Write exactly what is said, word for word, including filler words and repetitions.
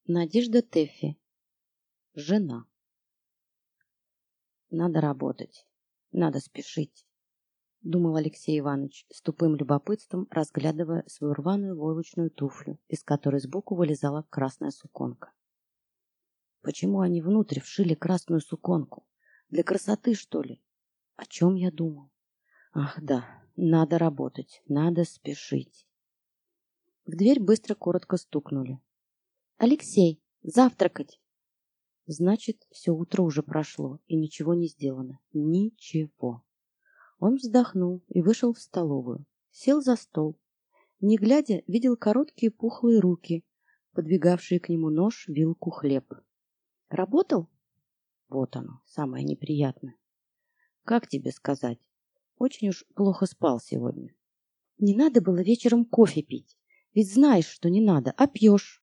Надежда Тэффи. Жена. Надо работать. Надо спешить, думал Алексей Иванович с тупым любопытством, разглядывая свою рваную войлочную туфлю, из которой сбоку вылезала красная суконка. Почему они внутрь вшили красную суконку? Для красоты, что ли? О чем я думал? Ах, да, надо работать, надо спешить. В дверь быстро коротко стукнули. Алексей, завтракать! Значит, все утро уже прошло, и ничего не сделано. Ничего. Он вздохнул и вышел в столовую. Сел за стол. Не глядя, видел короткие пухлые руки, подвигавшие к нему нож, вилку, хлеб. Работал? Вот оно, самое неприятное. Как тебе сказать? Очень уж плохо спал сегодня. Не надо было вечером кофе пить. Ведь знаешь, что не надо, а пьешь.